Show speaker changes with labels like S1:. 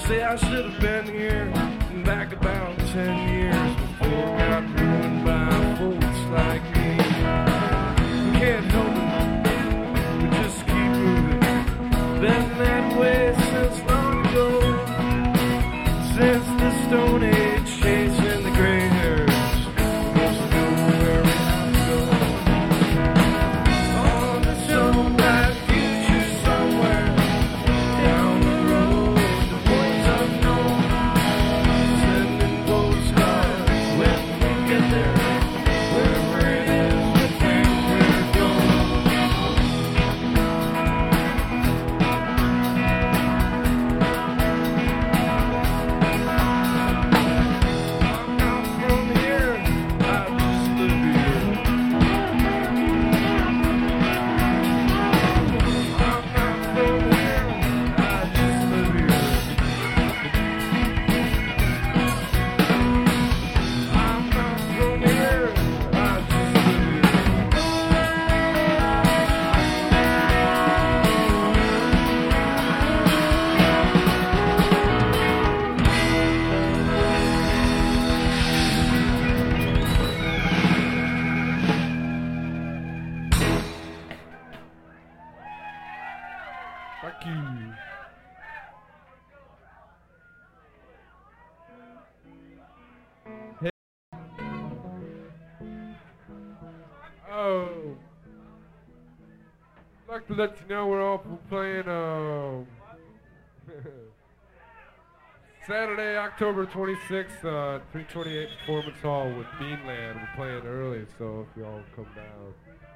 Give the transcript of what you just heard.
S1: Say I should have been here back about 10 years before it got ruined by folks like me. We can't help it, we just keep moving. Been that way since long ago, since the Stone Age, chasing the gray hairs. Must know where we have to go. On the show, bright future somewhere down the road, the points unknown. Sending postcards when we get there, wherever it is we think we're going. I'm not from here, I just live here. I'm not from here, I just live here. I'm not from here, I just live here. Fuck you. Oh, I'd like to let you know we're all playing Saturday, October 26th, 328 Performance Hall with Beanland. We're playing early, so if y'all come down.